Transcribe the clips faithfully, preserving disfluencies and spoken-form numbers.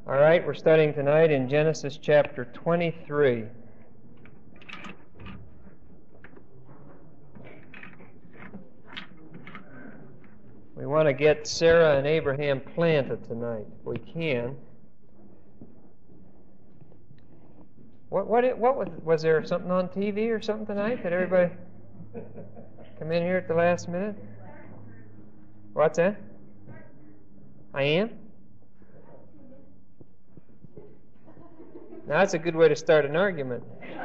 All right, we're studying tonight in Genesis chapter twenty-three. We want to get Sarah and Abraham planted tonight, if we can. What what it, what was was there something on T V or something tonight? Did everybody come in here at the last minute? What's that? I am? Now that's a good way to start an argument.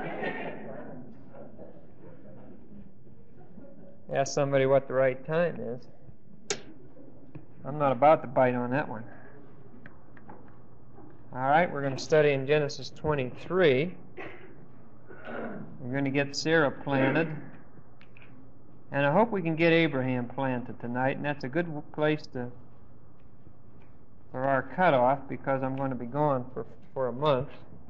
Ask somebody what the right time is. I'm not about to bite on that one. All right, we're going to study in Genesis twenty-three. We're going to get Sarah planted. And I hope we can get Abraham planted tonight. And that's a good place to for our cutoff, because I'm going to be gone for, for a month.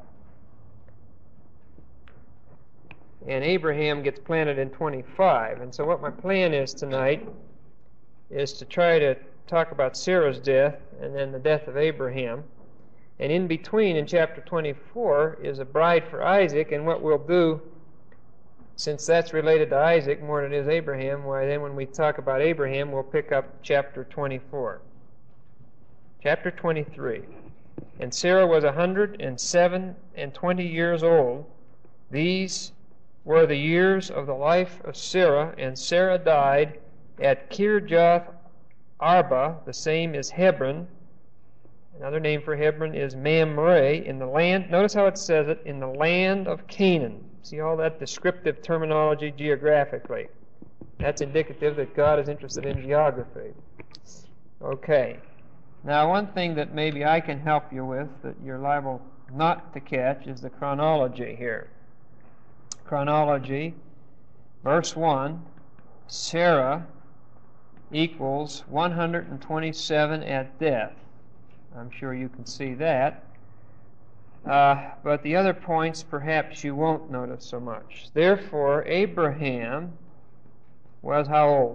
And Abraham gets planted in twenty-five. And so what my plan is tonight is to try to talk about Sarah's death and then the death of Abraham. And in between, in chapter twenty-four, is a bride for Isaac. And what we'll do, since that's related to Isaac more than it is Abraham, why then when we talk about Abraham, we'll pick up chapter twenty-four. Chapter twenty-three. And Sarah was a hundred and seven and twenty years old. These were the years of the life of Sarah, and Sarah died at Kirjath Arba, the same as Hebron. Another name for Hebron is Mamre, in the land, notice how it says it, in the land of Canaan. See all that descriptive terminology geographically. That's indicative that God is interested in geography. Okay. Now, one thing that maybe I can help you with that you're liable not to catch is the chronology here. Chronology, verse one, Sarah equals one hundred twenty-seven at death. I'm sure you can see that. Uh, but the other points perhaps you won't notice so much. Therefore, Abraham was how old?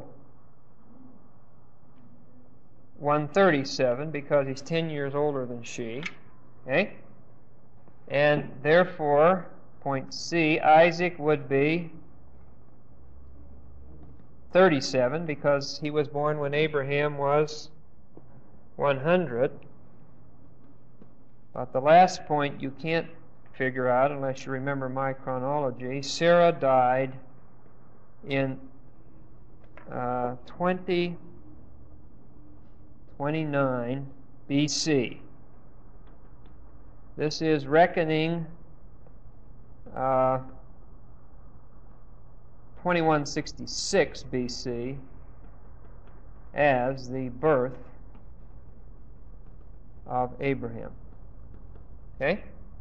one hundred thirty-seven, because he's ten years older than she. Okay? And therefore, point C, Isaac would be thirty-seven, because he was born when Abraham was one hundred. But the last point you can't figure out unless you remember my chronology. Sarah died in uh, twenty twenty-nine B C. This is reckoning uh, twenty-one sixty-six B C as the birth of Abraham. Okay?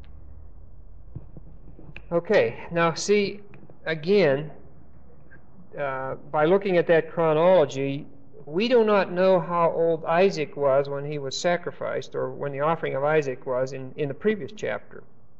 Okay, now see, again, uh, by looking at that chronology, we do not know how old Isaac was when he was sacrificed, or when the offering of Isaac was in, in the previous chapter.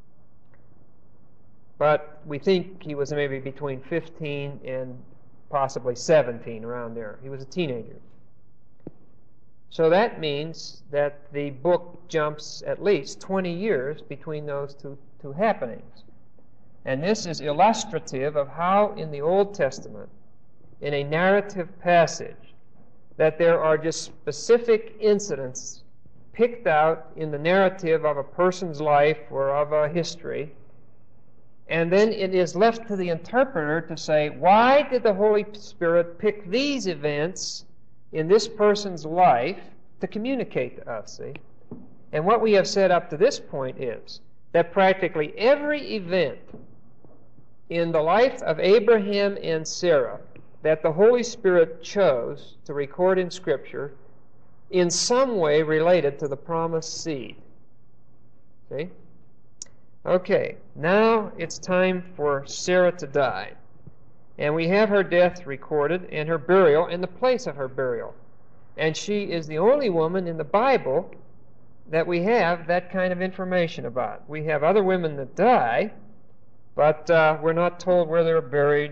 But we think he was maybe between fifteen and possibly seventeen, around there. He was a teenager. So that means that the book jumps at least twenty years between those two, two happenings. And this is illustrative of how in the Old Testament, in a narrative passage, that there are just specific incidents picked out in the narrative of a person's life or of a history, and then it is left to the interpreter to say, why did the Holy Spirit pick these events in this person's life to communicate to us, see? And what we have said up to this point is that practically every event in the life of Abraham and Sarah that the Holy Spirit chose to record in Scripture in some way related to the promised seed. See? Okay, now it's time for Sarah to die. And we have her death recorded and her burial and the place of her burial. And she is the only woman in the Bible that we have that kind of information about. We have other women that die, but uh, we're not told where they're buried.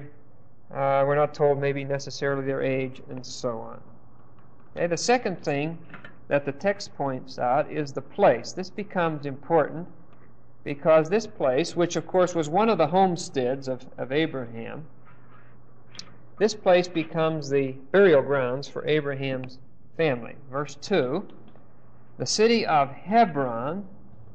Uh, we're not told maybe necessarily their age, and so on. Okay, the second thing that the text points out is the place. This becomes important because this place, which of course was one of the homesteads of, of Abraham, this place becomes the burial grounds for Abraham's family. Verse two, the city of Hebron,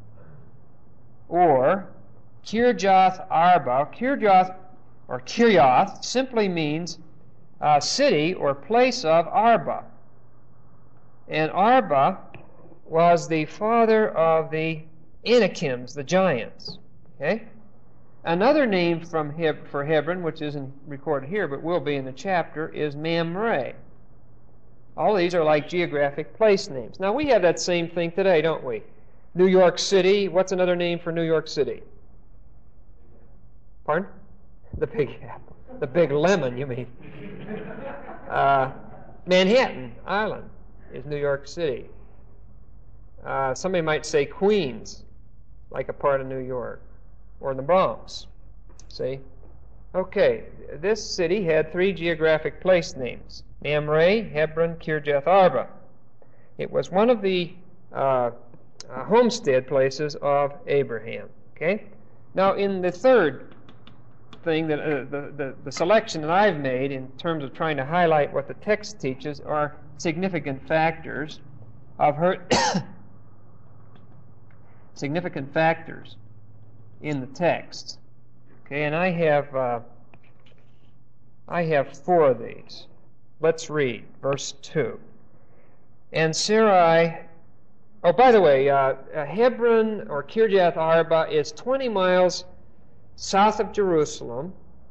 or Kirjath Arba. Kirjath, or Kirjath, simply means uh, city or place of Arba. And Arba was the father of the Anakims, the giants. Okay? Another name from Heb- for Hebron, which isn't recorded here but will be in the chapter, is Mamre. All these are like geographic place names. Now, we have that same thing today, don't we? New York City. What's another name for New York City? Pardon? The Big Apple. The Big Lemon, you mean. Uh, Manhattan Island is New York City. Uh, somebody might say Queens, like a part of New York, or the Bronx. See? Okay, this city had three geographic place names: Mamre, Hebron, Kirjath Arba. It was one of the uh, uh, homestead places of Abraham. Okay? Now, in the third thing, that uh, the, the, the selection that I've made in terms of trying to highlight what the text teaches are significant factors of her significant factors in the text. Okay, and I have uh, I have four of these. Let's read verse two. And Sarai. Oh, by the way, uh, Hebron or Kirjath Arba is twenty miles south of Jerusalem.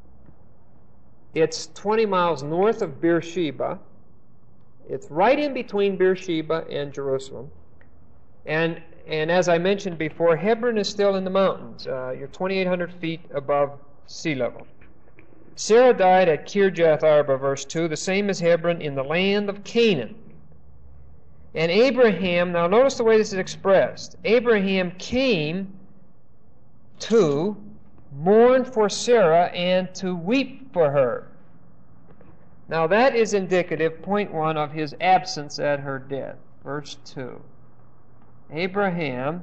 It's twenty miles north of Beersheba. It's right in between Beersheba and Jerusalem. And and as I mentioned before, Hebron is still in the mountains. Uh, you're twenty-eight hundred feet above sea level. Sarah died at Kirjath Arba, verse two, the same as Hebron, in the land of Canaan. And Abraham, now notice the way this is expressed. Abraham came to mourn for Sarah and to weep for her. Now that is indicative, point one, of his absence at her death. Verse two. Abraham,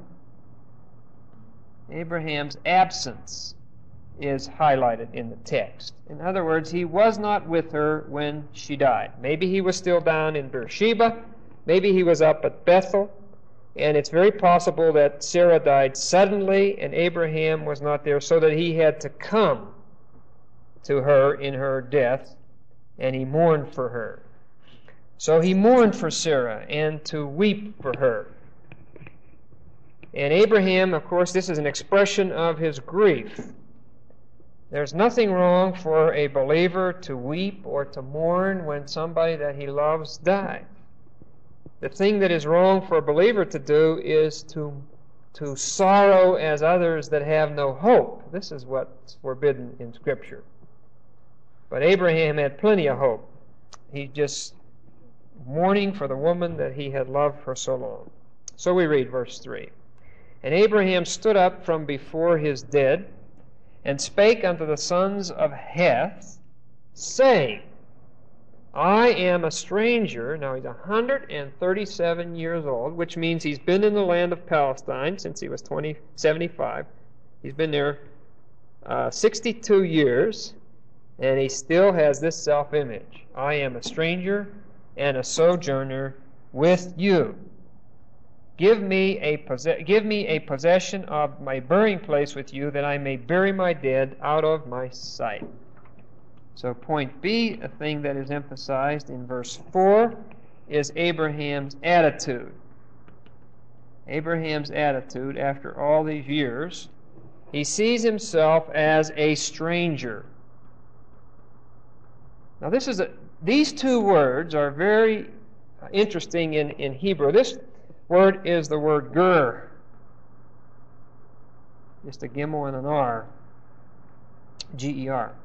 Abraham's absence is highlighted in the text. In other words, he was not with her when she died. Maybe he was still down in Beersheba. Maybe he was up at Bethel. And it's very possible that Sarah died suddenly and Abraham was not there, so that he had to come to her in her death, and he mourned for her. So he mourned for Sarah and to weep for her. And Abraham, of course, this is an expression of his grief. There's nothing wrong for a believer to weep or to mourn when somebody that he loves died. The thing that is wrong for a believer to do is to, to sorrow as others that have no hope. This is what's forbidden in Scripture. But Abraham had plenty of hope. He just mourning for the woman that he had loved for so long. So we read verse three. And Abraham stood up from before his dead, and spake unto the sons of Heth, saying, I am a stranger. Now he's one hundred thirty-seven years old, which means he's been in the land of Palestine since he was twenty, seventy-five. He's been there uh, sixty-two years, and he still has this self-image. I am a stranger and a sojourner with you. Give me a posse- give me a possession of my burying place with you, that I may bury my dead out of my sight. So point B, a thing that is emphasized in verse four, is Abraham's attitude. Abraham's attitude after all these years. He sees himself as a stranger. Now this is a, these two words are very interesting in, in Hebrew. This word is the word ger. Just a gimel and an R. G E R.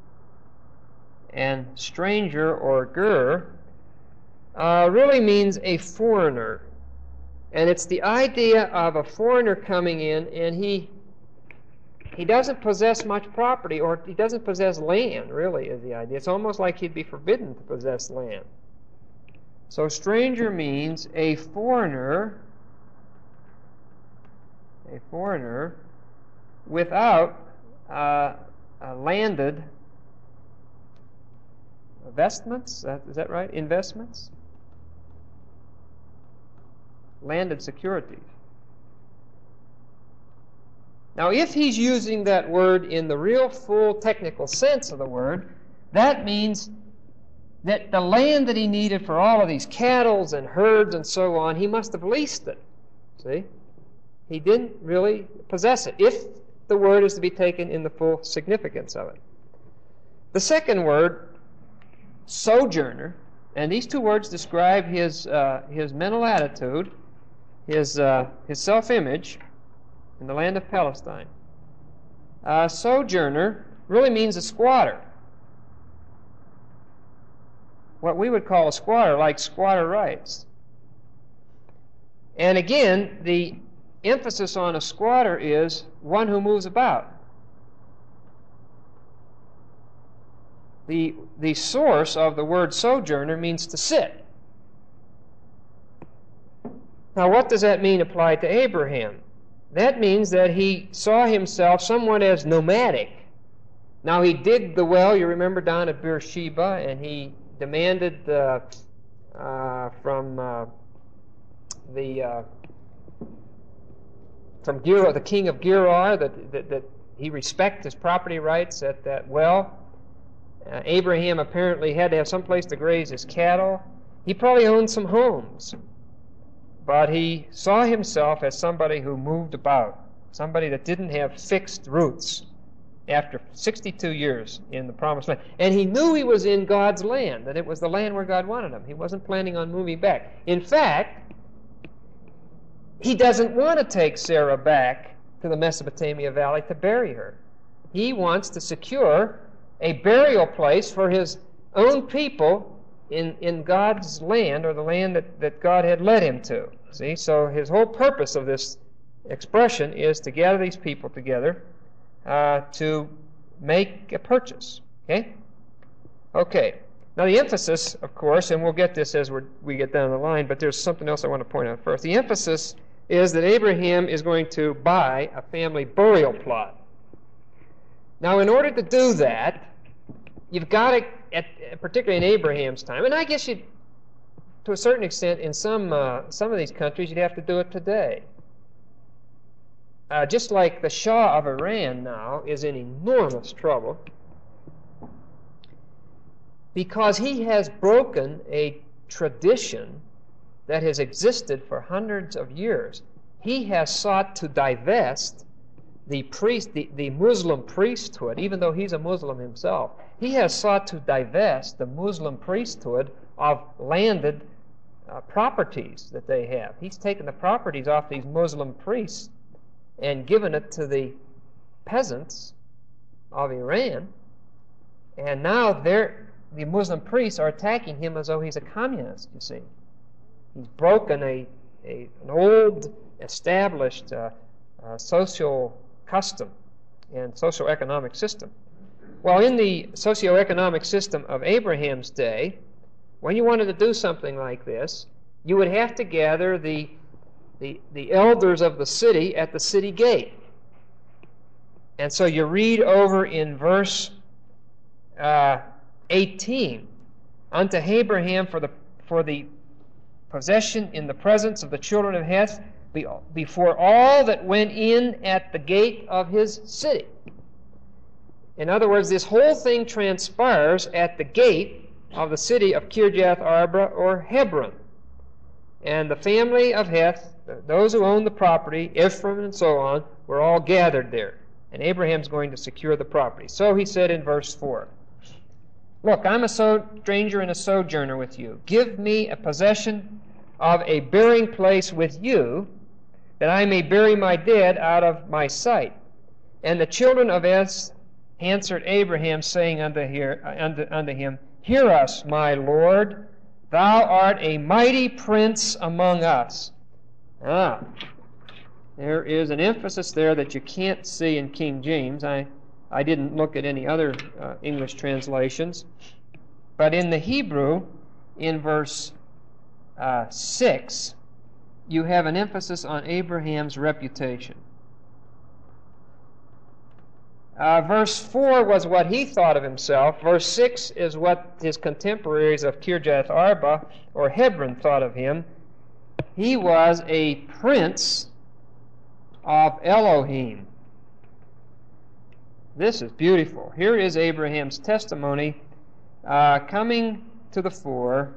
And stranger, or ger, uh, really means a foreigner. And it's the idea of a foreigner coming in, and he he doesn't possess much property, or he doesn't possess land, really, is the idea. It's almost like he'd be forbidden to possess land. So stranger means a foreigner, a foreigner without uh, uh, landed investments. Is that, is that right? Investments? Landed securities. Now, if he's using that word in the real full technical sense of the word, that means that the land that he needed for all of these cattle and herds and so on, he must have leased it. See? He didn't really possess it, if the word is to be taken in the full significance of it. The second word, sojourner, and these two words describe his uh, his mental attitude, his uh, his self-image in the land of Palestine. Uh, sojourner really means a squatter. What we would call a squatter, like squatter rights. And again, the emphasis on a squatter is one who moves about. The, the source of the word sojourner means to sit. Now, what does that mean applied to Abraham? That means that he saw himself somewhat as nomadic. Now, he digged the well, you remember, down at Beersheba, and he demanded uh, uh, from uh, the uh, from Gerar, the king of Gerar, that, that, that he respect his property rights at that well. Uh, Abraham apparently had to have some place to graze his cattle. He probably owned some homes. But he saw himself as somebody who moved about, somebody that didn't have fixed roots after sixty-two years in the Promised Land. And he knew he was in God's land, that it was the land where God wanted him. He wasn't planning on moving back. In fact, he doesn't want to take Sarah back to the Mesopotamia Valley to bury her. He wants to secure a burial place for his own people in, in God's land, or the land that, that God had led him to. See, so his whole purpose of this expression is to gather these people together uh, to make a purchase. Okay? Okay. Now the emphasis, of course, and we'll get this as we're, we get down the line, but there's something else I want to point out first. The emphasis is that Abraham is going to buy a family burial plot. Now, in order to do that, you've got to, at, particularly in Abraham's time, and I guess you, to a certain extent, in some uh, some of these countries, you'd have to do it today. Uh, just like the Shah of Iran now is in enormous trouble because he has broken a tradition that has existed for hundreds of years. He has sought to divest the priest, the, the Muslim priesthood, even though he's a Muslim himself. He has sought to divest the Muslim priesthood of landed uh, properties that they have. He's taken the properties off these Muslim priests and given it to the peasants of Iran. And now they're, the Muslim priests are attacking him as though he's a communist, you see. He's broken a, a an old, established uh, uh, social custom and socioeconomic system. Well, in the socioeconomic system of Abraham's day, when you wanted to do something like this, you would have to gather the, the, the elders of the city at the city gate. And so you read over in verse uh, eighteen, unto Abraham for the, for the possession in the presence of the children of Heth, before all that went in at the gate of his city. In other words, this whole thing transpires at the gate of the city of Kirjath Arba or Hebron. And the family of Heth, those who owned the property, Ephraim and so on, were all gathered there. And Abraham's going to secure the property. So he said in verse four, Look, I'm a stranger and a sojourner with you. Give me a possession of a burying place with you, that I may bury my dead out of my sight. And the children of Heth answered Abraham, saying unto, here, unto, unto him, Hear us, my Lord, thou art a mighty prince among us. Ah, there is an emphasis there that you can't see in King James. I, I didn't look at any other uh, English translations. But in the Hebrew, in verse uh, six, you have an emphasis on Abraham's reputation. Uh, verse four was what he thought of himself. Verse six is what his contemporaries of Kirjath Arba or Hebron thought of him. He was a prince of Elohim. This is beautiful. Here is Abraham's testimony uh, coming to the fore.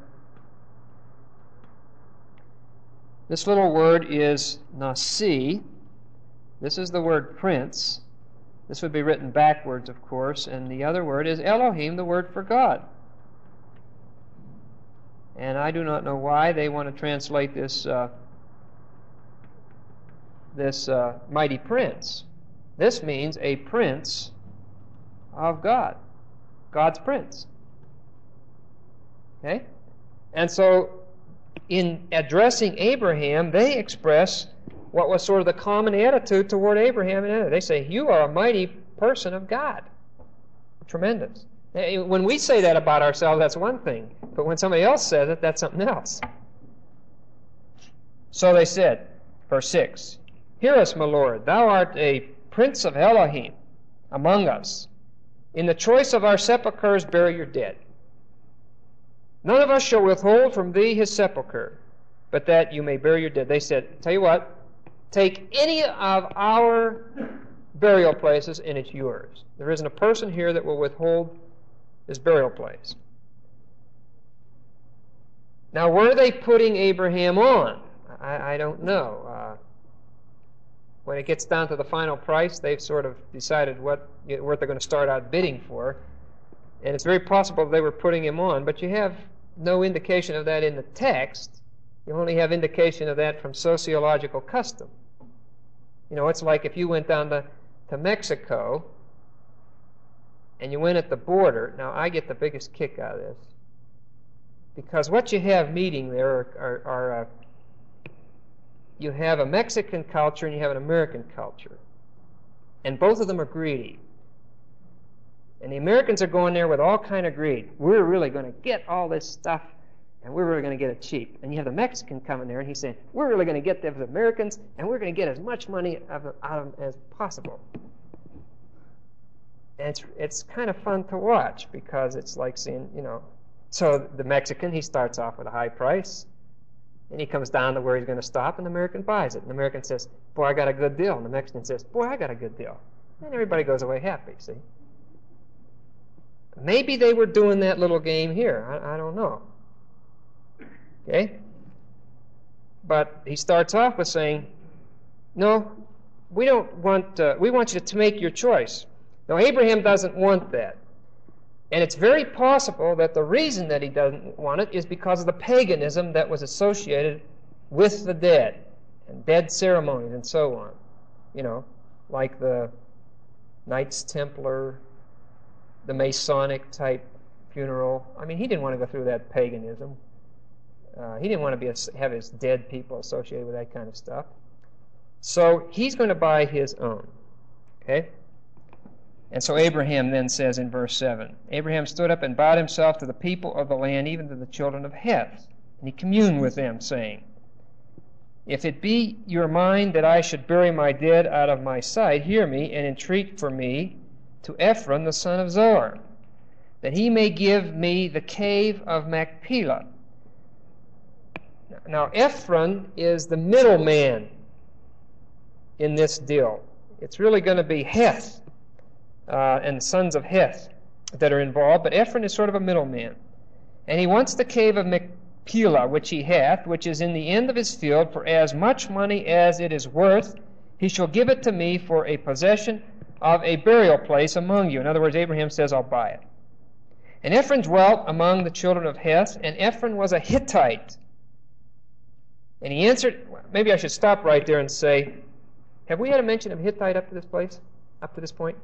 This little word is nasi. This is the word prince. This would be written backwards, of course, and the other word is Elohim, the word for God. And I do not know why they want to translate this uh, this uh, mighty prince. This means a prince of God, God's prince. Okay? And so, in addressing Abraham, they express what was sort of the common attitude toward Abraham and others. They say, you are a mighty person of God. Tremendous. When we say that about ourselves, that's one thing. But when somebody else says it, that's something else. So they said, verse six, hear us, my Lord. Thou art a prince of Elohim among us. In the choice of our sepulchres, bury your dead. None of us shall withhold from thee his sepulchre, but that you may bury your dead. They said, tell you what, take any of our burial places and it's yours. There isn't a person here that will withhold his burial place. Now, were they putting Abraham on? I, I don't know. Uh, when it gets down to the final price, they've sort of decided what, what they're going to start out bidding for. And it's very possible they were putting him on, but you have no indication of that in the text. You only have indication of that from sociological custom. You know, it's like if you went down to, to Mexico and you went at the border. Now, I get the biggest kick out of this because what you have meeting there are, are, are uh, you have a Mexican culture and you have an American culture. And both of them are greedy. And the Americans are going there with all kind of greed. We're really going to get all this stuff, and we're really going to get it cheap. And you have the Mexican coming there, and he's saying, we're really going to get them as Americans, and we're going to get as much money out of them as possible. And it's, it's kind of fun to watch, because it's like seeing, you know, so the Mexican, he starts off with a high price, and he comes down to where he's going to stop, and the American buys it. And the American says, boy, I got a good deal. And the Mexican says, boy, I got a good deal. And everybody goes away happy, see? Maybe they were doing that little game here. I, I don't know. Okay? But he starts off with saying, no, we don't want, uh, we want you to make your choice. Now, Abraham doesn't want that. And it's very possible that the reason that he doesn't want it is because of the paganism that was associated with the dead and dead ceremonies and so on. You know, like the Knights Templar, the Masonic type funeral. I mean, he didn't want to go through that paganism. Uh, he didn't want to be a, have his dead people associated with that kind of stuff. So he's going to buy his own. Okay? And so Abraham then says in verse seven, Abraham stood up and bowed himself to the people of the land, even to the children of Heth. And he communed with them, saying, if it be your mind that I should bury my dead out of my sight, hear me and entreat for me to Ephron the son of Zohar, that he may give me the cave of Machpelah. Now, Ephron is the middleman in this deal. It's really going to be Heth uh, and sons of Heth that are involved, but Ephron is sort of a middleman. And he wants the cave of Machpelah, which he hath, which is in the end of his field, for as much money as it is worth, he shall give it to me for a possession of a burial place among you. In other words, Abraham says, I'll buy it. And Ephron dwelt among the children of Heth, and Ephron was a Hittite. And he answered, maybe I should stop right there and say, have we had a mention of Hittite up to this place, up to this point?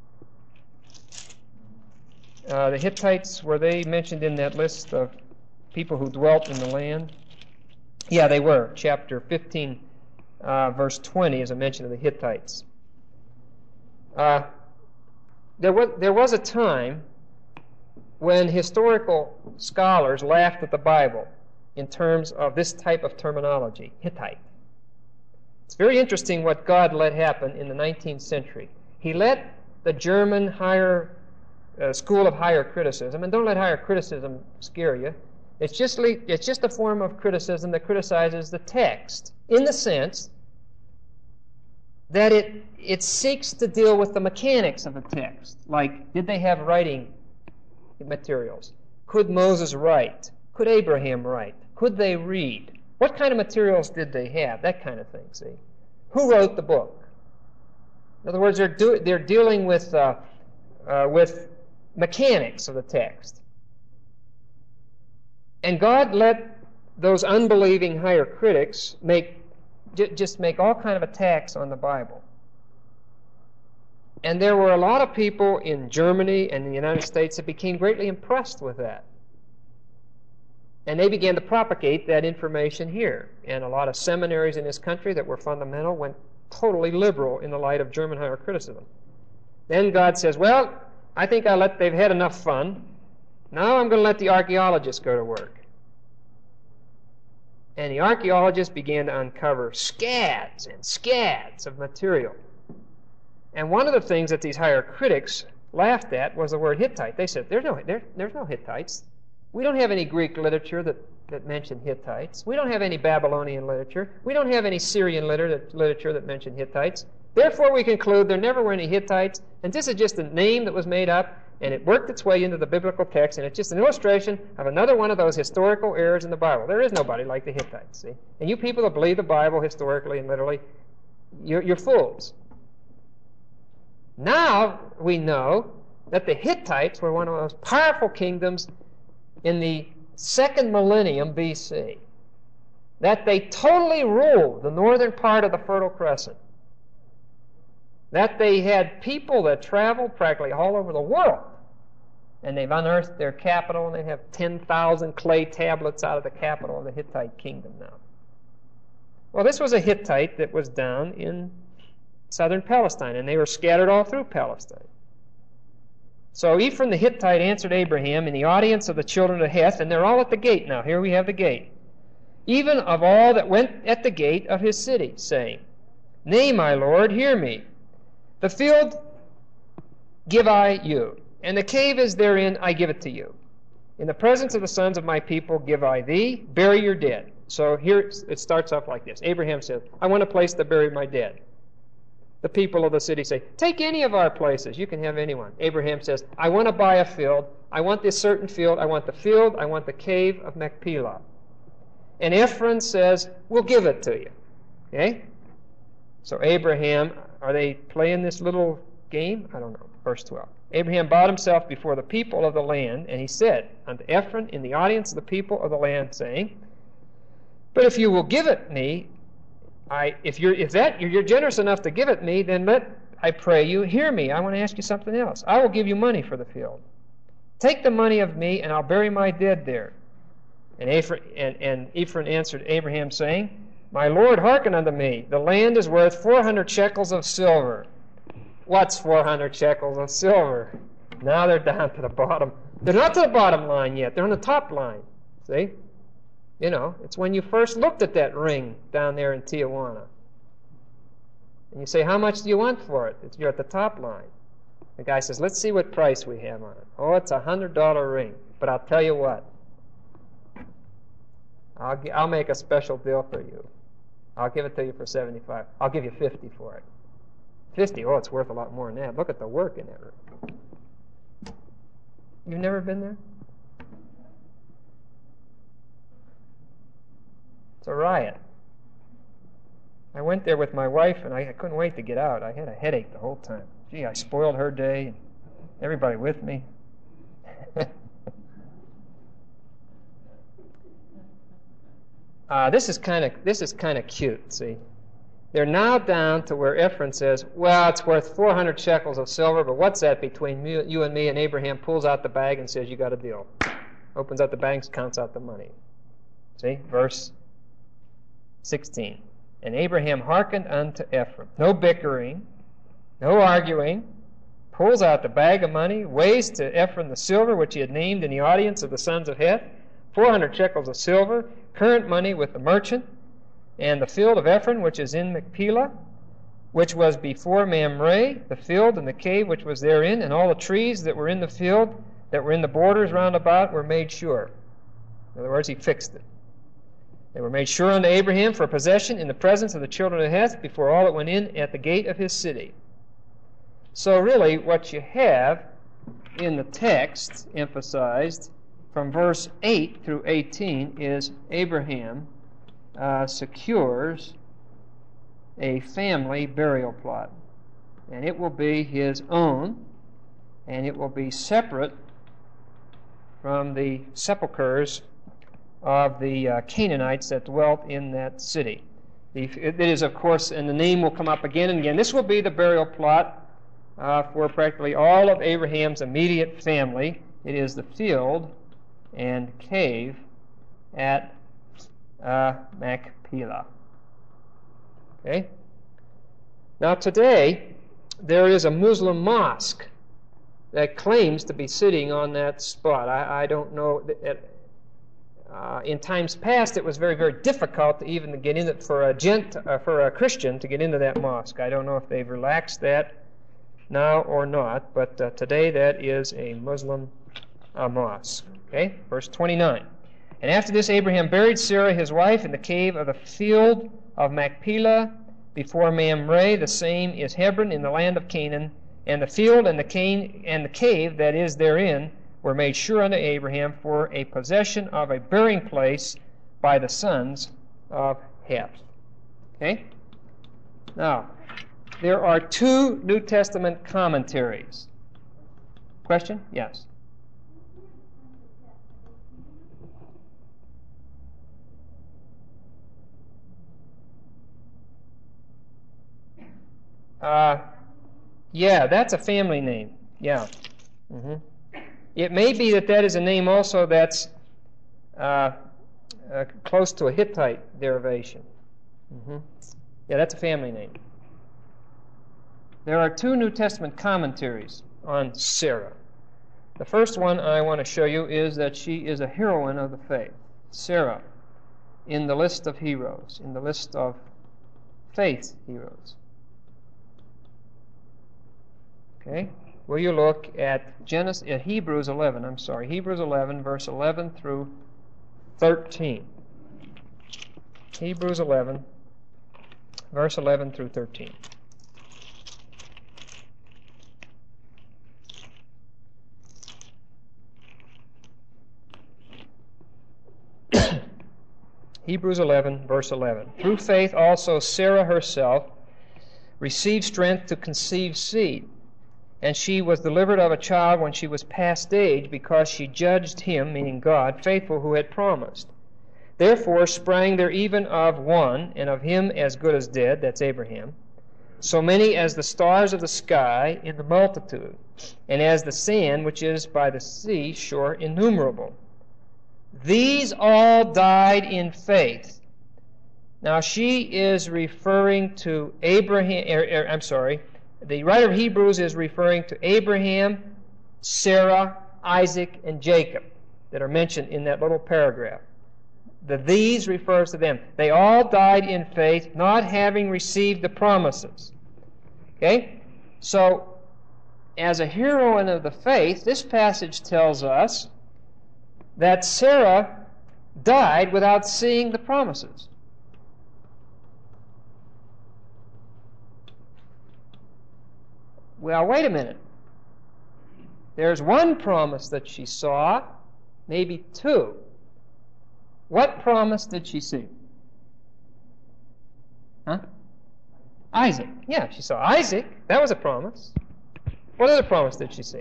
Uh, the Hittites, were they mentioned in that list of people who dwelt in the land? Yeah, they were. Chapter fifteen, uh, verse twenty is a mention of the Hittites. Uh, there was there was a time when historical scholars laughed at the Bible in terms of this type of terminology, Hittite. It's very interesting what God let happen in the nineteenth century. He let the German higher uh, school of higher criticism, and don't let higher criticism scare you. It's just, le- it's just a form of criticism that criticizes the text in the sense that it, it seeks to deal with the mechanics of the text. Like, did they have writing materials? Could Moses write? Could Abraham write? Could they read? What kind of materials did they have? That kind of thing, see? Who wrote the book? In other words, they're, do, they're dealing with, uh, uh, with mechanics of the text. And God let those unbelieving higher critics make, j- just make all kind of attacks on the Bible. And there were a lot of people in Germany and the United States that became greatly impressed with that. And they began to propagate that information here. And a lot of seminaries in this country that were fundamental went totally liberal in the light of German higher criticism. Then God says, well, I think I let, they've had enough fun. Now I'm going to let the archaeologists go to work. And the archaeologists began to uncover scads and scads of material. And one of the things that these higher critics laughed at was the word Hittite. They said, there's no, there, there's no Hittites. We don't have any Greek literature that, that mentioned Hittites. We don't have any Babylonian literature. We don't have any Syrian liter- literature that mentioned Hittites. Therefore, we conclude there never were any Hittites, and this is just a name that was made up, and it worked its way into the biblical text, and it's just an illustration of another one of those historical errors in the Bible. There is nobody like the Hittites, see? And you people that believe the Bible historically and literally, you're, you're fools. Now we know that the Hittites were one of the most powerful kingdoms in the second millennium B C. That they totally ruled the northern part of the Fertile Crescent. That they had people that traveled practically all over the world. And they've unearthed their capital, and they have ten thousand clay tablets out of the capital of the Hittite kingdom now. Well, this was a Hittite that was down in southern Palestine, and they were scattered all through Palestine. So Ephraim the Hittite answered Abraham in the audience of the children of Heth, and they're all at the gate now. Here we have the gate. Even of all that went at the gate of his city, saying, Nay, my Lord, hear me. The field give I you, and the cave is therein, I give it to you. In the presence of the sons of my people give I thee, bury your dead. So here it starts off like this. Abraham says, I want a place to bury my dead. The people of the city say, take any of our places. You can have anyone. Abraham says, I want to buy a field. I want this certain field. I want the field. I want the cave of Machpelah. And Ephron says, we'll give it to you. Okay? So Abraham, are they playing this little game? I don't know. Verse twelve. Abraham bowed himself before the people of the land, and he said unto Ephron in the audience of the people of the land, saying, But if you will give it me, I, if you're if that you're, you're generous enough to give it me, then let I pray you hear me. I want to ask you something else. I will give you money for the field. Take the money of me, and I'll bury my dead there. And Ephron, and, and Ephron answered Abraham, saying, My Lord, hearken unto me. The land is worth four hundred shekels of silver. What's four hundred shekels of silver? Now they're down to the bottom. They're not to the bottom line yet. They're on the top line. See? You know, it's when you first looked at that ring down there in Tijuana. And you say, how much do you want for it? You're at the top line. The guy says, let's see what price we have on it. Oh, it's a one hundred dollar ring. But I'll tell you what. I'll, I'll make a special deal for you. I'll give it to you for seventy-five. I'll give you fifty for it. fifty? Oh, it's worth a lot more than that. Look at the work in that ring. You've never been there? It's a riot. I went there with my wife, and I, I couldn't wait to get out. I had a headache the whole time. Gee, I spoiled her day, and everybody with me. uh, this is kind of this is kind of cute. See, they're now down to where Ephron says, "Well, it's worth four hundred shekels of silver, but what's that between you, you and me?" And Abraham pulls out the bag and says, "You got a deal." Opens out the bank, counts out the money. See, verse sixteen. And Abraham hearkened unto Ephron. No bickering, no arguing. Pulls out the bag of money, weighs to Ephron the silver which he had named in the audience of the sons of Heth, four hundred shekels of silver, current money with the merchant, and the field of Ephron, which is in Machpelah, which was before Mamre, the field and the cave which was therein, and all the trees that were in the field, that were in the borders round about, were made sure. In other words, he fixed it. They were made sure unto Abraham for a possession in the presence of the children of Heth before all that went in at the gate of his city. So really, what you have in the text emphasized from verse eight through eighteen is Abraham uh, secures a family burial plot. And it will be his own, and it will be separate from the sepulchres of the uh, Canaanites that dwelt in that city. The, it is, of course, and the name will come up again and again. This will be the burial plot uh, for practically all of Abraham's immediate family. It is the field and cave at uh, Machpelah. Okay? Now today, there is a Muslim mosque that claims to be sitting on that spot. I, I don't know. Uh, in times past, it was very, very difficult to even get in it for a gent, uh, for a Christian to get into that mosque. I don't know if they've relaxed that now or not, but uh, today that is a Muslim uh, mosque. Okay, verse twenty-nine. And after this, Abraham buried Sarah his wife in the cave of the field of Machpelah before Mamre. The same is Hebron in the land of Canaan. And the field and the, cane, and the cave that is therein were made sure unto Abraham for a possession of a burying place by the sons of Heth. Okay? Now, there are two New Testament commentaries. Question? Yes. Uh, yeah, that's a family name. Yeah. Mm-hmm. It may be that that is a name also that's uh, uh, close to a Hittite derivation. Mm-hmm. Yeah, that's a family name. There are two New Testament commentaries on Sarah. The first one I want to show you is that she is a heroine of the faith. Sarah, in the list of heroes, in the list of faith heroes. Okay? Will you look at Genesis, at Hebrews eleven, I'm sorry, Hebrews eleven, verse eleven through thirteen. Hebrews eleven, verse eleven through thirteen. Hebrews eleven, verse eleven. Through faith also Sarah herself received strength to conceive seed, and she was delivered of a child when she was past age, because she judged him, meaning God, faithful who had promised. Therefore sprang there even of one, and of him as good as dead, that's Abraham, so many as the stars of the sky in the multitude, and as the sand which is by the sea shore innumerable. These all died in faith. Now she is referring to Abraham, er, er, I'm sorry, the writer of Hebrews is referring to Abraham, Sarah, Isaac, and Jacob that are mentioned in that little paragraph. The these refers to them. They all died in faith, not having received the promises. Okay? So, as a heroine of the faith, this passage tells us that Sarah died without seeing the promises. Well, wait a minute. There's one promise that she saw, maybe two. What promise did she see? Huh? Isaac. Yeah, she saw Isaac. That was a promise. What other promise did she see?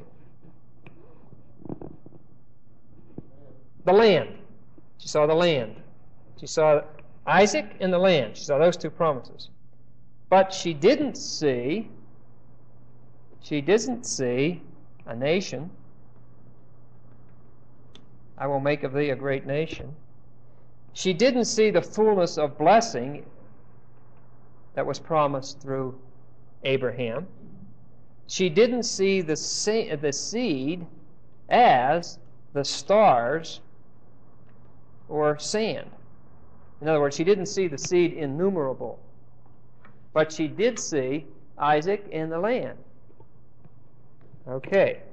The land. She saw the land. She saw Isaac and the land. She saw those two promises. But she didn't see, she didn't see a nation. I will make of thee a great nation. She didn't see the fullness of blessing that was promised through Abraham. She didn't see the, se- the seed as the stars or sand. In other words, she didn't see the seed innumerable, but she did see Isaac in the land. Okay.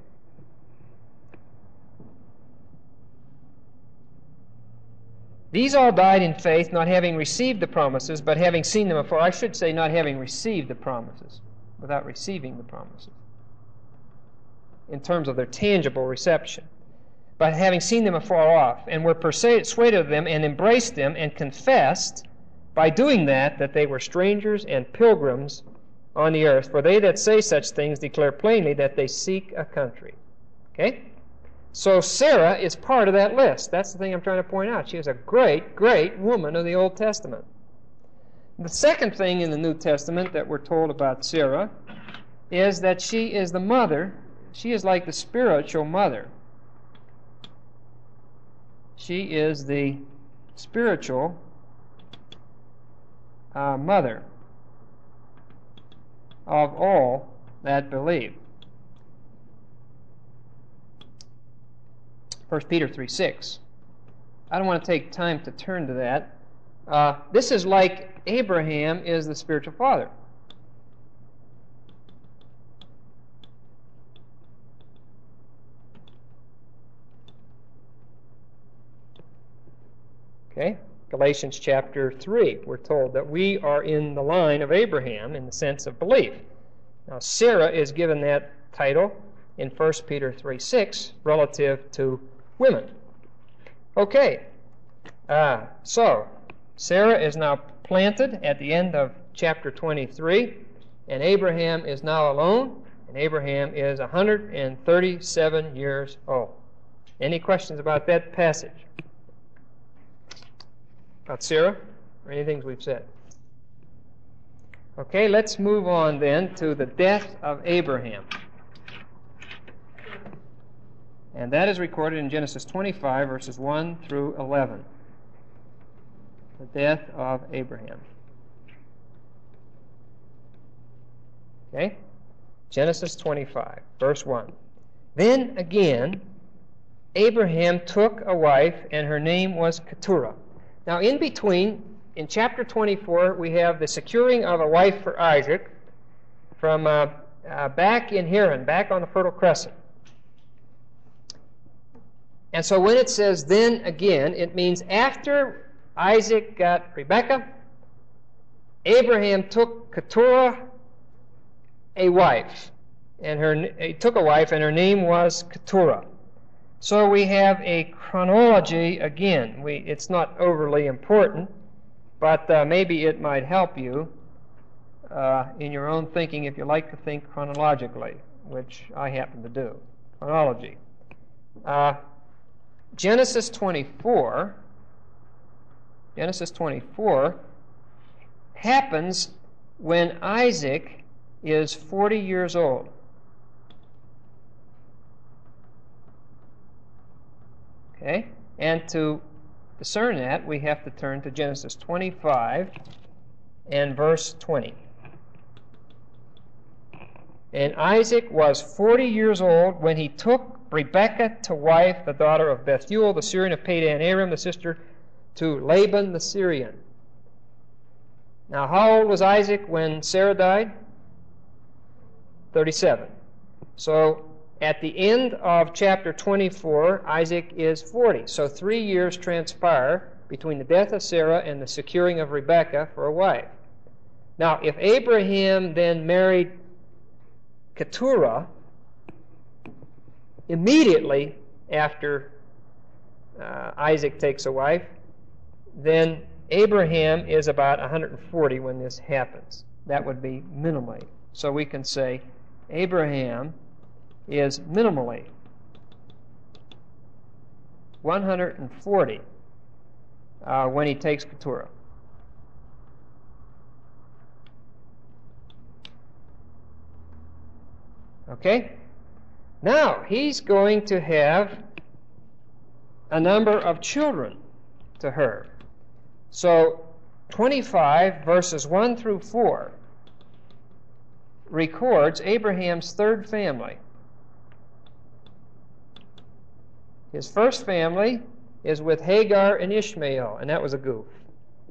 These all died in faith, not having received the promises, but having seen them afar. I should say not having received the promises, without receiving the promises, in terms of their tangible reception. But having seen them afar off, and were persuaded of them, and embraced them, and confessed, by doing that, that they were strangers and pilgrims on the earth. For they that say such things declare plainly that they seek a country. Okay? So Sarah is part of that list. That's the thing I'm trying to point out. She is a great, great woman of the Old Testament. The second thing in the New Testament that we're told about Sarah is that she is the mother. She is like the spiritual mother. She is the spiritual uh, mother of all that believe. First Peter three six. I don't want to take time to turn to that. Uh, this is like Abraham is the spiritual father. Okay? Galatians chapter three, we're told that we are in the line of Abraham in the sense of belief. Now, Sarah is given that title in First Peter three six relative to women. Okay, uh, so Sarah is now planted at the end of chapter twenty-three, and Abraham is now alone, and Abraham is one hundred thirty-seven years old. Any questions about that passage? About Sarah, or any things we've said? Okay, let's move on then to the death of Abraham. And that is recorded in Genesis twenty-five, verses one through eleven. The death of Abraham. Okay? Genesis twenty-five, verse one. Then again, Abraham took a wife, and her name was Keturah. Now, in between, in chapter twenty-four, we have the securing of a wife for Isaac from uh, uh, back in Haran, back on the Fertile Crescent. And so when it says then again, it means after Isaac got Rebekah, Abraham took Keturah a wife, and her he took a wife, and her name was Keturah. So we have a chronology again. We it's not overly important, but uh, maybe it might help you uh, in your own thinking if you like to think chronologically, which I happen to do. Chronology. Uh, Genesis twenty-four, Genesis twenty-four happens when Isaac is forty years old. Okay? And to discern that, we have to turn to Genesis twenty-five and verse twenty. And Isaac was forty years old when he took Rebekah to wife, the daughter of Bethuel, the Syrian of Padan Aram, the sister to Laban the Syrian. Now, how old was Isaac when Sarah died? thirty-seven. So, at the end of chapter twenty-four, Isaac is forty. So, three years transpire between the death of Sarah and the securing of Rebekah for a wife. Now, if Abraham then married Keturah immediately after uh, Isaac takes a wife, then Abraham is about one hundred forty when this happens. That would be minimally. So we can say Abraham is minimally one hundred forty uh, when he takes Keturah. Okay? Now, he's going to have a number of children to her. So, twenty-five, verses one through four, records Abraham's third family. His first family is with Hagar and Ishmael, and that was a goof.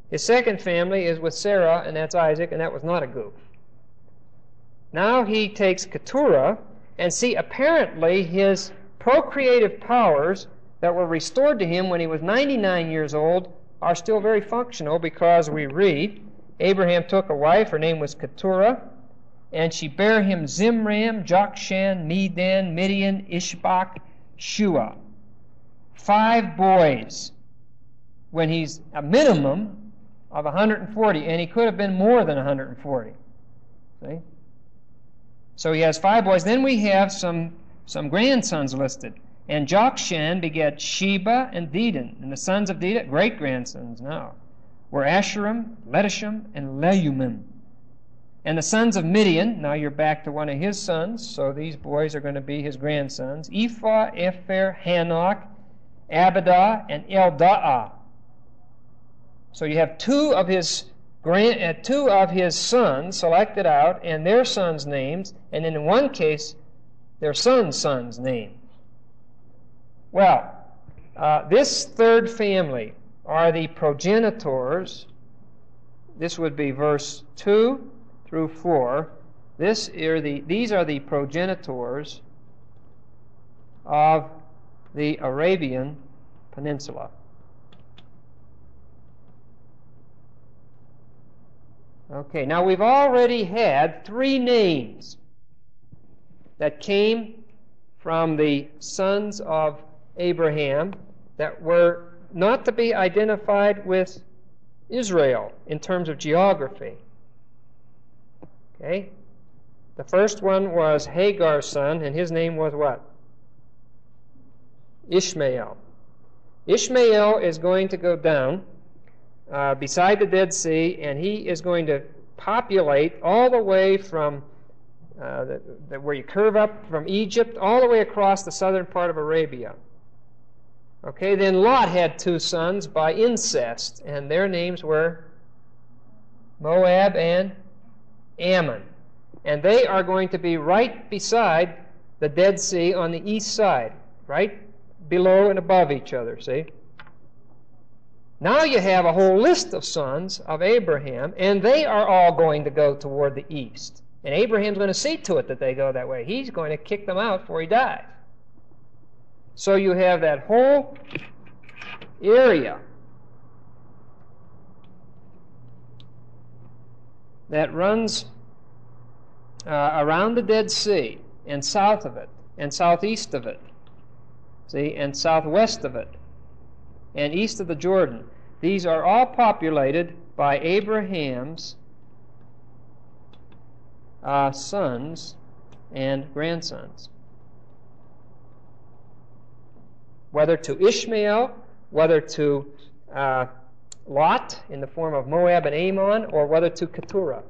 His second family is with Sarah, and that's Isaac, and that was not a goof. Now he takes Keturah, and see, apparently his procreative powers that were restored to him when he was ninety-nine years old are still very functional, because we read, Abraham took a wife, her name was Keturah, and she bare him Zimram, Jokshan, Medan, Midian, Ishbak, Shua. Five boys when he's a minimum of one hundred forty, and he could have been more than one hundred forty. See? So he has five boys. Then we have some, some grandsons listed. And Jokshan begat Sheba and Dedan. And the sons of Dedan, great-grandsons now, were Asherim, Letishim, and Leumim. And the sons of Midian, now you're back to one of his sons, so these boys are going to be his grandsons, Ephah, Epher, Hanok, Abidah, and Eldaah. So you have two of his grand, uh, two of his sons selected out, and their sons' names, and in one case, their son's son's name. Well, uh, this third family are the progenitors. This would be verse two through four. This are the, these are the progenitors of the Arabian Peninsula. Okay, now we've already had three names that came from the sons of Abraham that were not to be identified with Israel in terms of geography. Okay? The first one was Hagar's son, and his name was what? Ishmael. Ishmael is going to go down uh, beside the Dead Sea, and he is going to populate all the way from uh, the, the, where you curve up from Egypt all the way across the southern part of Arabia. Okay, then Lot had two sons by incest, and their names were Moab and Ammon. And they are going to be right beside the Dead Sea on the east side, right below and above each other, see? Now you have a whole list of sons of Abraham, and they are all going to go toward the east. And Abraham's going to see to it that they go that way. He's going to kick them out before he dies. So you have that whole area that runs uh, around the Dead Sea and south of it and southeast of it, see, and southwest of it and east of the Jordan. These are all populated by Abraham's uh, sons and grandsons. Whether to Ishmael, whether to uh, Lot in the form of Moab and Ammon, or whether to Keturah.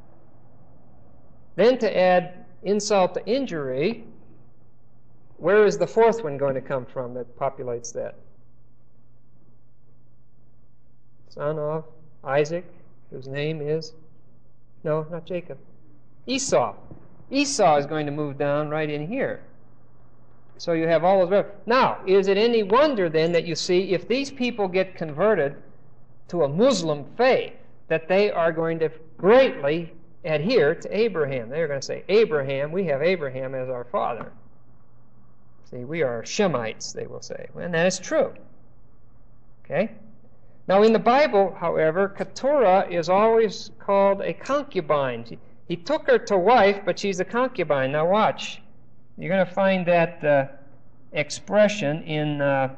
Then to add insult to injury, where is the fourth one going to come from that populates that? Son of Isaac, whose name is, no, not Jacob, Esau. Esau is going to move down right in here. So you have all those. Now, is it any wonder then that you see if these people get converted to a Muslim faith, that they are going to greatly adhere to Abraham? They're going to say, Abraham, we have Abraham as our father. See, we are Shemites, they will say. And that is true. Okay? Now, in the Bible, however, Keturah is always called a concubine. He, he took her to wife, but she's a concubine. Now, watch. You're going to find that uh, expression in, uh,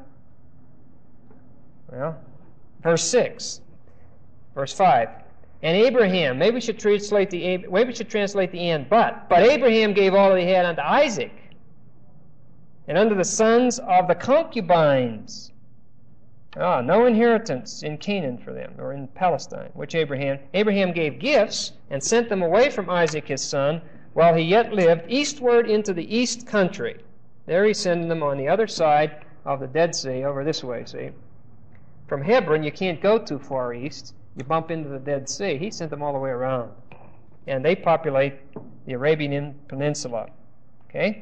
well, verse six, verse five. And Abraham, maybe we should translate the maybe we should translate the end, but but Abraham gave all that he had unto Isaac, and unto the sons of the concubines. Ah, no inheritance in Canaan for them, or in Palestine, which Abraham Abraham gave gifts and sent them away from Isaac his son, while he yet lived, eastward into the east country. There he sent them on the other side of the Dead Sea, over this way, see? From Hebron, you can't go too far east. You bump into the Dead Sea. He sent them all the way around. And they populate the Arabian Peninsula. Okay?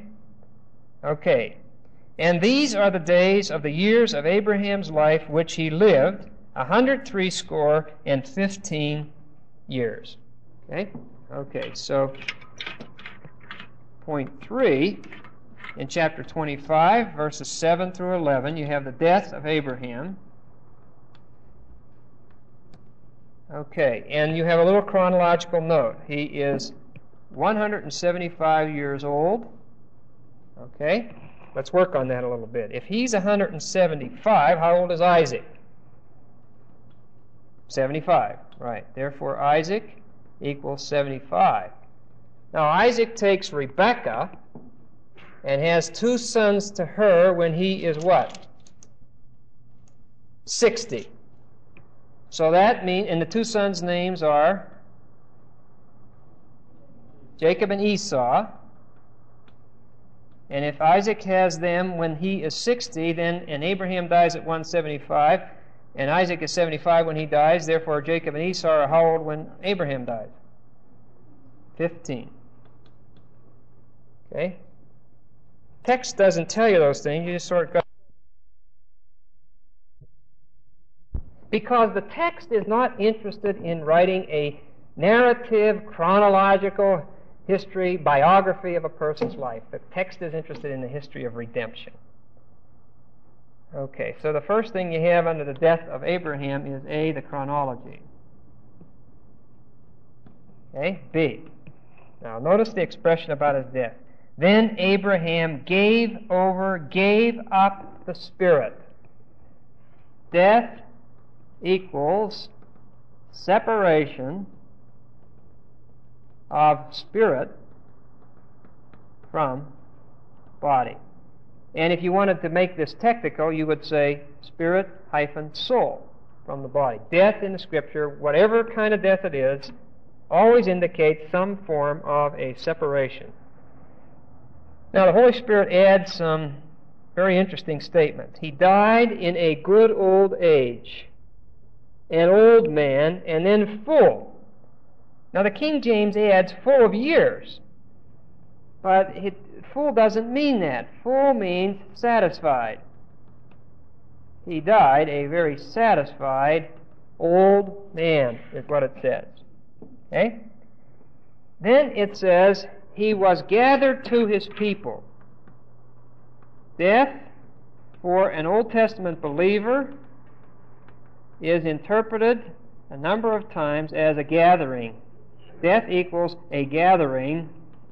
Okay. And these are the days of the years of Abraham's life which he lived, a hundred threescore and fifteen years. Okay? Okay, so point three, in chapter twenty-five, verses seven through eleven, you have the death of Abraham. Okay, and you have a little chronological note. He is one hundred seventy-five years old. Okay, let's work on that a little bit. If he's one hundred seventy-five, how old is Isaac? seventy-five, right. Therefore, Isaac equals seventy-five. Now, Isaac takes Rebekah and has two sons to her when he is what? sixty. So that means, and the two sons' names are Jacob and Esau. And if Isaac has them when he is sixty, then, and Abraham dies at one hundred seventy-five, and Isaac is seventy-five when he dies, therefore Jacob and Esau are how old when Abraham died? fifteen. Okay? Text doesn't tell you those things, you just sort of go. Because the text is not interested in writing a narrative, chronological history, biography of a person's life. The text is interested in the history of redemption. Okay, so the first thing you have under the death of Abraham is A, the chronology. Okay, B. Now notice the expression about his death. Then Abraham gave over, gave up the Spirit. Death equals separation of spirit from body. And if you wanted to make this technical, you would say spirit hyphen soul from the body. Death in the Scripture, whatever kind of death it is, always indicates some form of a separation. Now, the Holy Spirit adds some very interesting statements. He died in a good old age, an old man, and then full. Now, the King James adds full of years, but it, full doesn't mean that. Full means satisfied. He died a very satisfied old man, is what it says. Okay? Then it says, he was gathered to his people. Death, for an Old Testament believer, is interpreted a number of times as a gathering. Death equals a gathering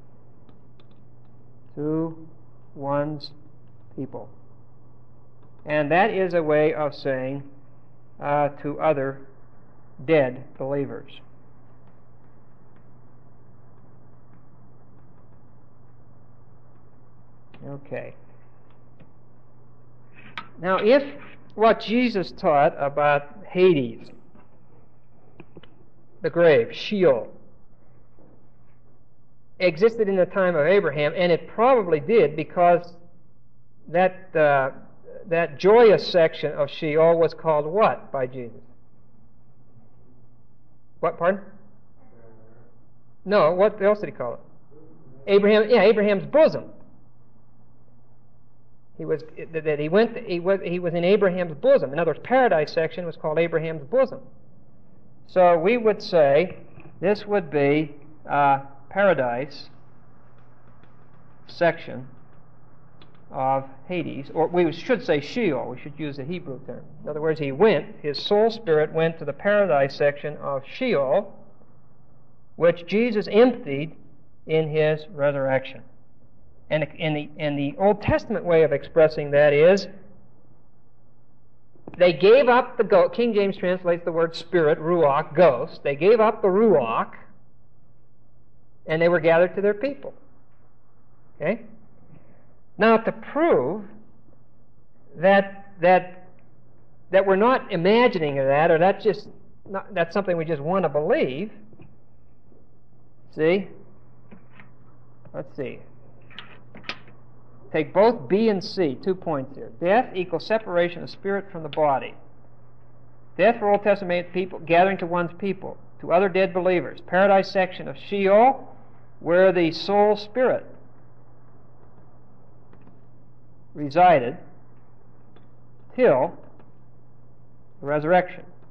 to one's people. And that is a way of saying uh, to other dead believers. Okay. Now, if what Jesus taught about Hades, the grave, Sheol, existed in the time of Abraham, and it probably did because that uh, that joyous section of Sheol was called what by Jesus? What, pardon? No, what else did he call it? Abraham, yeah, Abraham's bosom. He was that he went. He was he was in Abraham's bosom. In other words, paradise section was called Abraham's bosom. So we would say this would be uh, paradise section of Hades, or we should say Sheol. We should use the Hebrew term. In other words, he went. His soul spirit went to the paradise section of Sheol, which Jesus emptied in his resurrection. And in the, in the Old Testament way of expressing that is, they gave up the ghost. King James translates the word spirit, ruach, ghost. They gave up the ruach, and they were gathered to their people. Okay? Now, to prove that that that we're not imagining that, or that's just not, that's something we just want to believe. See? Let's see. Take both B and C, two points here. Death equals separation of spirit from the body. Death for Old Testament people, gathering to one's people, to other dead believers. Paradise section of Sheol, where the soul spirit resided till the resurrection.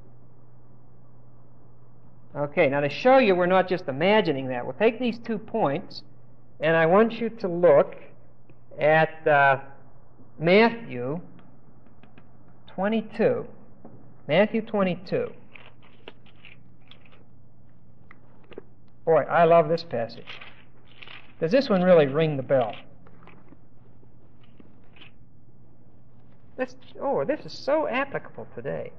Okay, now to show you we're not just imagining that, we'll take these two points, and I want you to look at uh, Matthew twenty-two. Matthew twenty-two. Boy, I love this passage. Does this one really ring the bell? This, oh, this is so applicable today.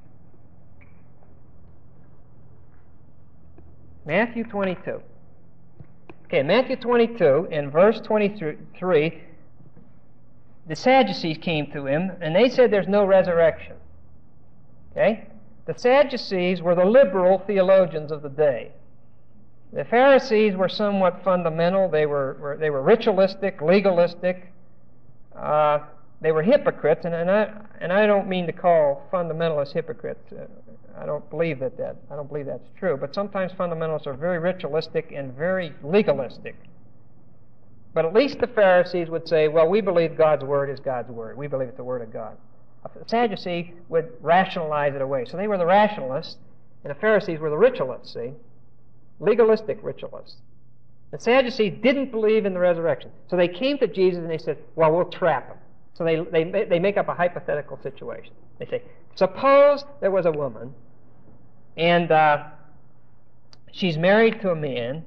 Matthew twenty-two. Okay, Matthew twenty-two, in verse twenty-three, the Sadducees came to him, and they said there's no resurrection. Okay? The Sadducees were the liberal theologians of the day. The Pharisees were somewhat fundamental. They were, were they were ritualistic, legalistic. Uh, they were hypocrites, and, and I and I don't mean to call fundamentalists hypocrites. Uh, I don't believe that, that I don't believe that's true. But sometimes fundamentalists are very ritualistic and very legalistic. But at least the Pharisees would say, well, we believe God's Word is God's Word. We believe it's the Word of God. A Sadducee would rationalize it away. So they were the rationalists, and the Pharisees were the ritualists, see? Legalistic ritualists. The Sadducees didn't believe in the resurrection. So they came to Jesus and they said, well, we'll trap him. So they, they, they make up a hypothetical situation. They say, suppose there was a woman, and uh, she's married to a man,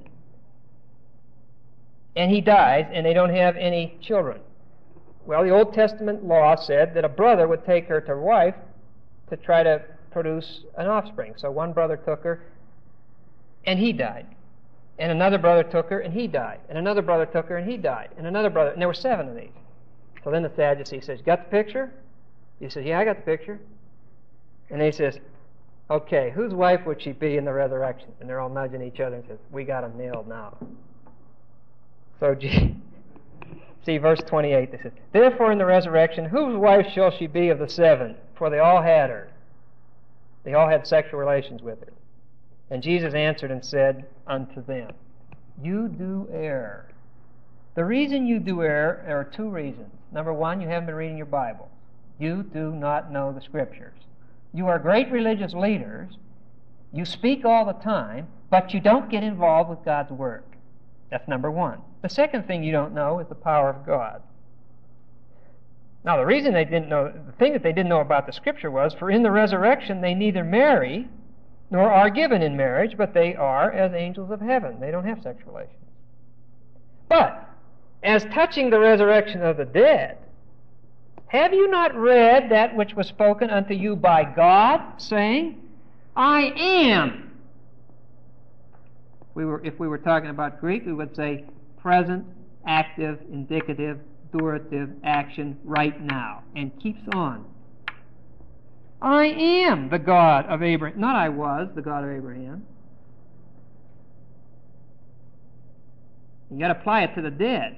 and he dies, and they don't have any children. Well, the Old Testament law said that a brother would take her to wife to try to produce an offspring. So one brother took her, and he died. And another brother took her, and he died. And another brother took her, and he died. And another brother, and there were seven of these. So then the Sadducee says, got the picture? He says, yeah, I got the picture. And he says, okay, whose wife would she be in the resurrection? And they're all nudging each other and says, we got him nailed now. So, see, verse twenty-eight, they says, therefore in the resurrection, whose wife shall she be of the seven? For they all had her. They all had sexual relations with her. And Jesus answered and said unto them, you do err. The reason you do err, there are two reasons. Number one, you haven't been reading your Bible. You do not know the Scriptures. You are great religious leaders. You speak all the time, but you don't get involved with God's Word. That's number one. The second thing you don't know is the power of God. Now, the reason they didn't know, the thing that they didn't know about the Scripture was, for in the resurrection they neither marry nor are given in marriage, but they are as angels of heaven. They don't have sexual relations. But, as touching the resurrection of the dead, have you not read that which was spoken unto you by God, saying, I am? We were, if we were talking about Greek, we would say present, active, indicative, durative, action, right now, and keeps on. I am the God of Abraham. Not I was the God of Abraham. You've got to apply it to the dead.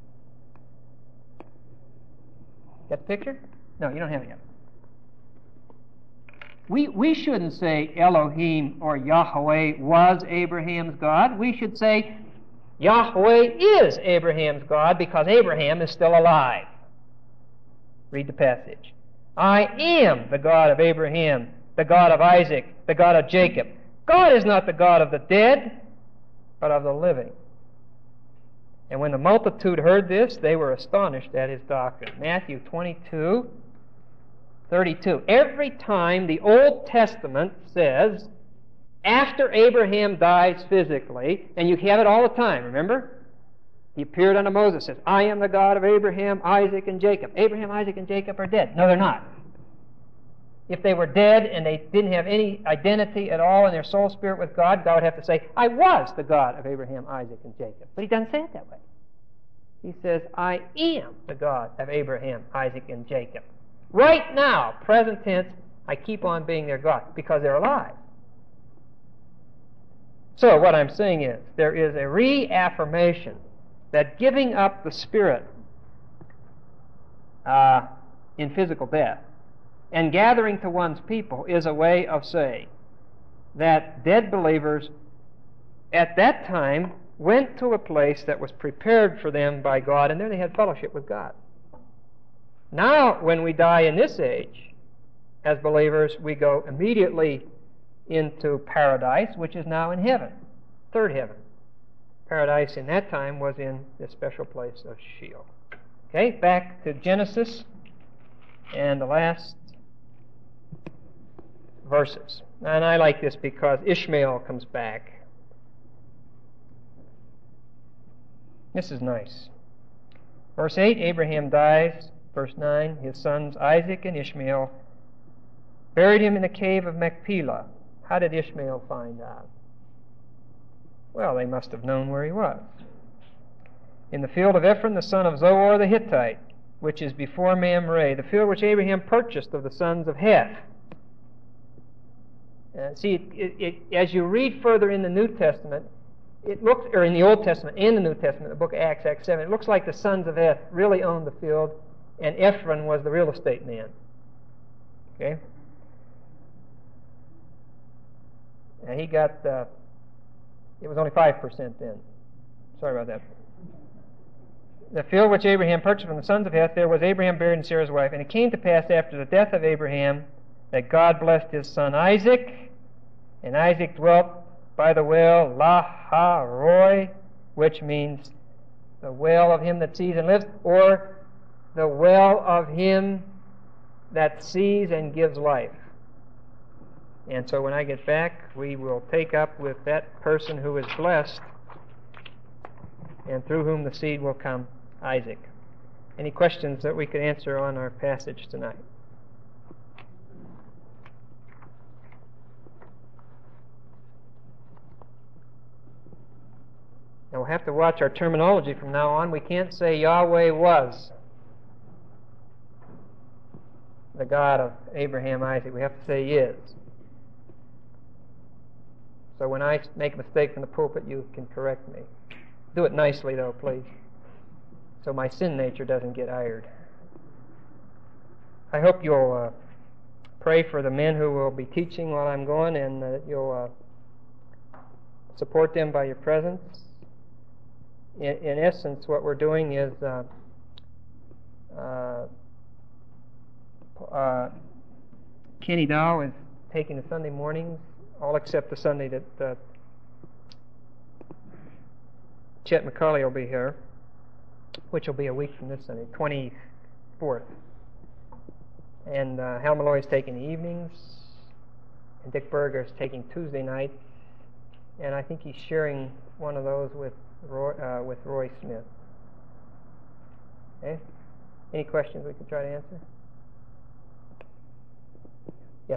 Got the picture? No, you don't have it yet. We, we shouldn't say Elohim or Yahweh was Abraham's God. We should say Yahweh is Abraham's God because Abraham is still alive. Read the passage. I am the God of Abraham, the God of Isaac, the God of Jacob. God is not the God of the dead, but of the living. And when the multitude heard this, they were astonished at his doctrine. Matthew twenty-two, thirty-two. Every time the Old Testament says, after Abraham dies physically, and you have it all the time, remember? He appeared unto Moses, says, I am the God of Abraham, Isaac, and Jacob. Abraham, Isaac, and Jacob are dead. No, they're not. If they were dead and they didn't have any identity at all in their soul spirit with God, God would have to say, I was the God of Abraham, Isaac, and Jacob. But he doesn't say it that way. He says, I am the God of Abraham, Isaac, and Jacob. Right now, present tense, I keep on being their God because they're alive. So what I'm saying is, there is a reaffirmation that giving up the Spirit uh, in physical death and gathering to one's people is a way of saying that dead believers at that time went to a place that was prepared for them by God, and there they had fellowship with God. Now, when we die in this age, as believers, we go immediately into paradise, which is now in heaven, third heaven. Paradise in that time was in this special place of Sheol. Okay, back to Genesis and the last verses. And I like this because Ishmael comes back. This is nice. Verse eight, Abraham dies. Verse nine, his sons Isaac and Ishmael buried him in the cave of Machpelah. How did Ishmael find out? Well, they must have known where he was. In the field of Ephron, the son of Zoar the Hittite, which is before Mamre, the field which Abraham purchased of the sons of Heth. Uh, see, it, it, it, as you read further in the New Testament, it looks, or in the Old Testament and the New Testament, the book of Acts, Acts seven, it looks like the sons of Heth really owned the field, and Ephron was the real estate man. Okay? And he got, uh, it was only five percent then. Sorry about that. The field which Abraham purchased from the sons of Heth, there was Abraham buried in Sarah's wife. And it came to pass after the death of Abraham that God blessed his son Isaac, and Isaac dwelt by the well Laha-Roi, which means the well of him that sees and lives, or the well of him that sees and gives life. And so when I get back, we will take up with that person who is blessed and through whom the seed will come, Isaac. Any questions that we could answer on our passage tonight? Now we'll have to watch our terminology from now on. We can't say Yahweh was the God of Abraham, Isaac. We have to say He is. So when I make a mistake from the pulpit, you can correct me. Do it nicely, though, please, so my sin nature doesn't get ired. I hope you'll uh, pray for the men who will be teaching while I'm gone, and that uh, you'll uh, support them by your presence. In, in essence, what we're doing is uh, uh, uh, Kenny Dow is taking the Sunday mornings, all except the Sunday that uh, Chet McCauley will be here, which will be a week from this Sunday, twenty-fourth. And uh, Hal Malloy is taking the evenings, and Dick Berger is taking Tuesday nights, and I think he's sharing one of those with Roy, uh, with Roy Smith. Okay? Any questions we could try to answer? Yes?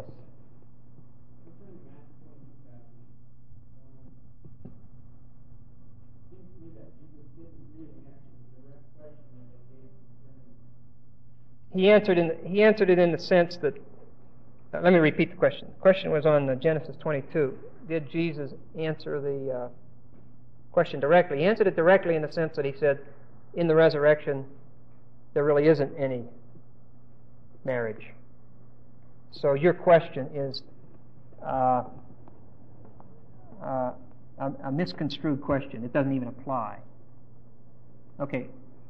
He answered in the, he answered it in the sense that, uh, let me repeat the question. The question was on uh, Genesis twenty-two. Did Jesus answer the uh, question directly? He answered it directly in the sense that he said, in the resurrection, there really isn't any marriage. So your question is uh, uh, a, a misconstrued question. It doesn't even apply. Okay.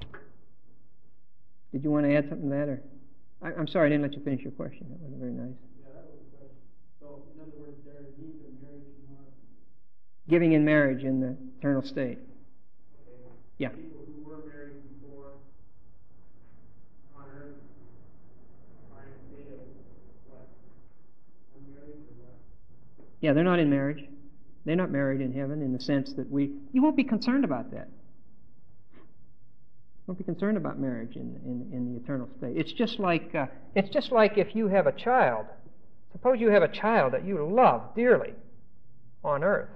Did you want to add something to that? Or? I, I'm sorry, I didn't let you finish your question. That wasn't very nice. Yeah, that was the question. So, in other words, there is need of marriage in our... Giving in marriage in the eternal state. Okay. Yeah. People who were married before on earth are in a state of what? Unmarried or what? Yeah, they're not in marriage. They're not married in heaven in the sense that we... You won't be concerned about that. Don't be concerned about marriage in, in, in the eternal state. It's just like uh, it's just like if you have a child. Suppose you have a child that you love dearly on earth.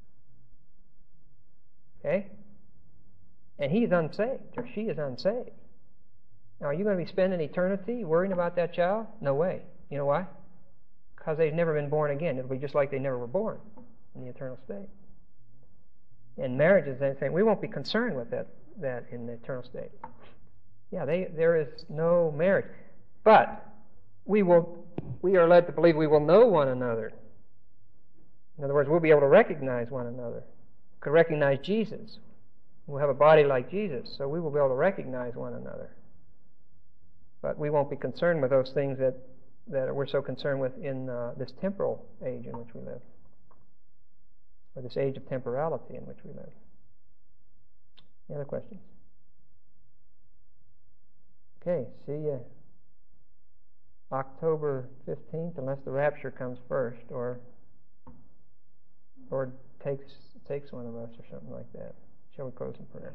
Okay? And he's unsaved, or she is unsaved. Now, are you going to be spending eternity worrying about that child? No way. You know why? Because they've never been born again. It'll be just like they never were born in the eternal state. And marriage is the same. We won't be concerned with that. that in the eternal state. Yeah, they, there is no marriage. But we will we are led to believe we will know one another. In other words, we'll be able to recognize one another. We can recognize Jesus. We'll have a body like Jesus, so we will be able to recognize one another. But we won't be concerned with those things that that we're so concerned with in uh, this temporal age in which we live, or this age of temporality in which we live. Any other questions? Okay, see you October fifteenth, unless the rapture comes first, or or takes takes one of us, or something like that. Shall we close in prayer?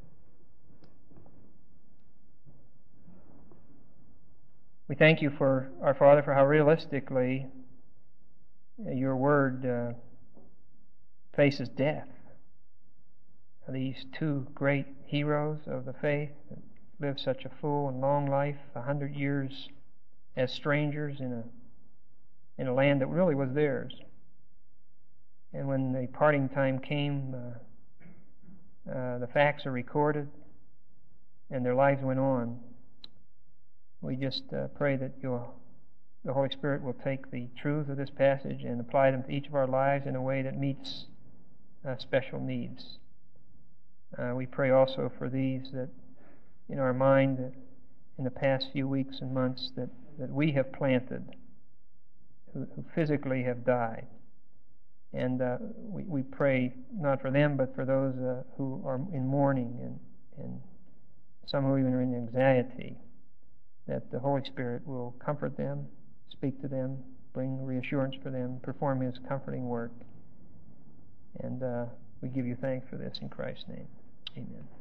We thank you, for our Father, for how realistically your Word uh, faces death. These two great heroes of the faith that lived such a full and long life, a hundred years as strangers in a in a land that really was theirs. And when the parting time came, uh, uh, the facts are recorded, and their lives went on. We just uh, pray that your, the Holy Spirit will take the truth of this passage and apply them to each of our lives in a way that meets uh, special needs. Uh, we pray also for these that in our mind that in the past few weeks and months that, that we have planted, who, who physically have died. And uh, we, we pray not for them, but for those uh, who are in mourning and, and some who even are in anxiety, that the Holy Spirit will comfort them, speak to them, bring reassurance for them, perform His comforting work. And uh, we give you thanks for this in Christ's name. Amen.